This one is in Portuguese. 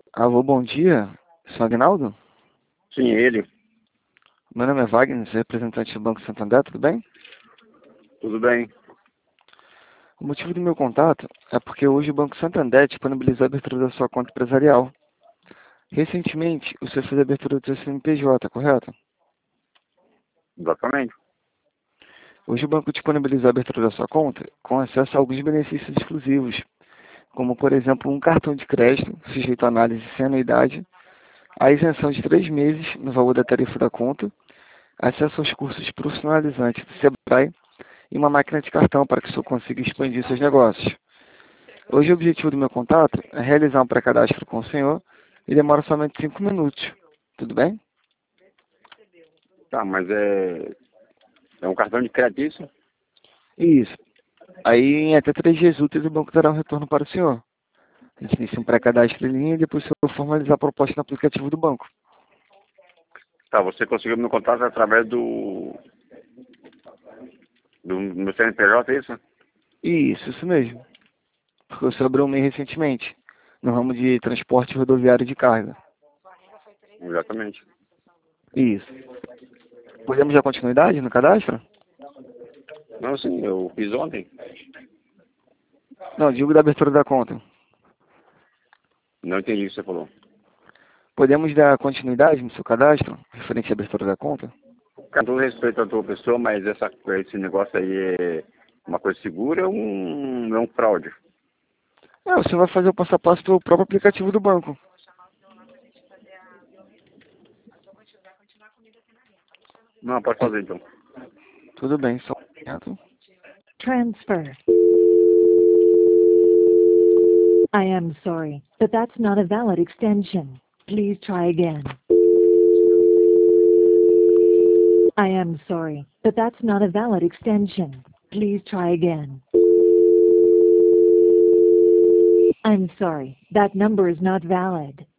Alô, bom dia. Sou Agnaldo? Sim, ele. Meu nome é Wagner, sou representante do Banco Santander, tudo bem? Tudo bem. O motivo do meu contato é porque hoje o Banco Santander disponibilizou a abertura da sua conta empresarial. Recentemente, o senhor fez a abertura do seu CNPJ, correto? Exatamente. Hoje o banco disponibilizou a abertura da sua conta com acesso a alguns benefícios exclusivos, como, por exemplo, um cartão de crédito sujeito a análise sem anuidade, a isenção de 3 meses no valor da tarifa da conta, acesso aos cursos profissionalizantes do SEBRAE e uma máquina de cartão para que o senhor consiga expandir seus negócios. Hoje o objetivo do meu contato é realizar um pré-cadastro com o senhor e demora somente 5 minutos. Tudo bem? Tá, mas é um cartão de crédito isso? Isso. Aí em até 3 dias úteis o banco dará um retorno para o senhor. A gente inicia um pré-cadastro em linha e depois o senhor formalizar a proposta no aplicativo do banco. Tá, você conseguiu meu contato através do meu CNPJ, é isso? Isso mesmo. Porque o senhor abriu um MEI recentemente, no ramo de transporte rodoviário de carga. Exatamente. Isso. Podemos dar continuidade no cadastro? Não, sim, eu fiz ontem. Não, digo da abertura da conta. Não entendi o que você falou. Podemos dar continuidade no seu cadastro, referente à abertura da conta? Com todo respeito à tua pessoa, mas esse negócio aí é uma coisa segura ou é um fraude? É, o senhor vai fazer o passo a passo pelo próprio aplicativo do banco. Não, pode fazer então. Tudo bem, só um momento. Transfer. I am sorry, but that's not a valid extension. Please try again. I am sorry, but that's not a valid extension. Please try again. I'm sorry, that number is not valid.